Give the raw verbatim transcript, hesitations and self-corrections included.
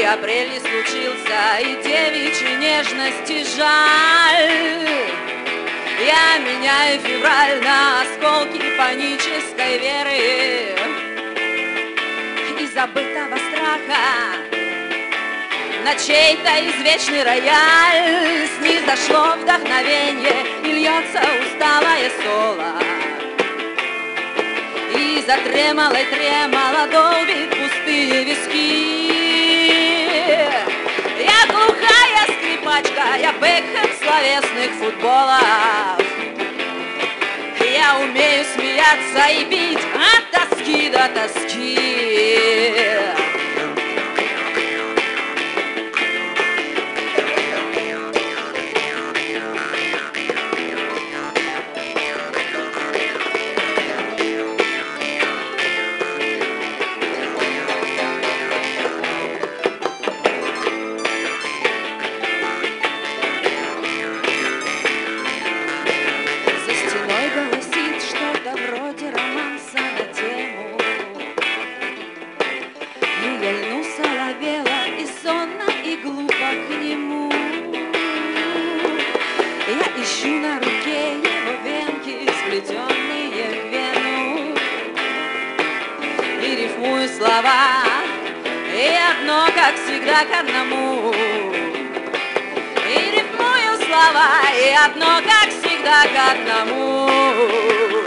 И апрель не случился, и девичьей нежности жаль. Я меняю февраль на осколки панической веры и забытого страха на чей-то извечный рояль. Снизошло вдохновенье, и льется усталое соло, и за тремолой тремоло долбит пустые виски. Я глухая скрипачка, я Бекхэм словесных футболов. Я умею смеяться и бить от тоски до тоски. И сонно, и глупо к нему. Я ищу на руке его венки, сплетенные в вену, и рифмую слова, и одно, как всегда, к одному. И рифмую слова, и одно, как всегда, к одному.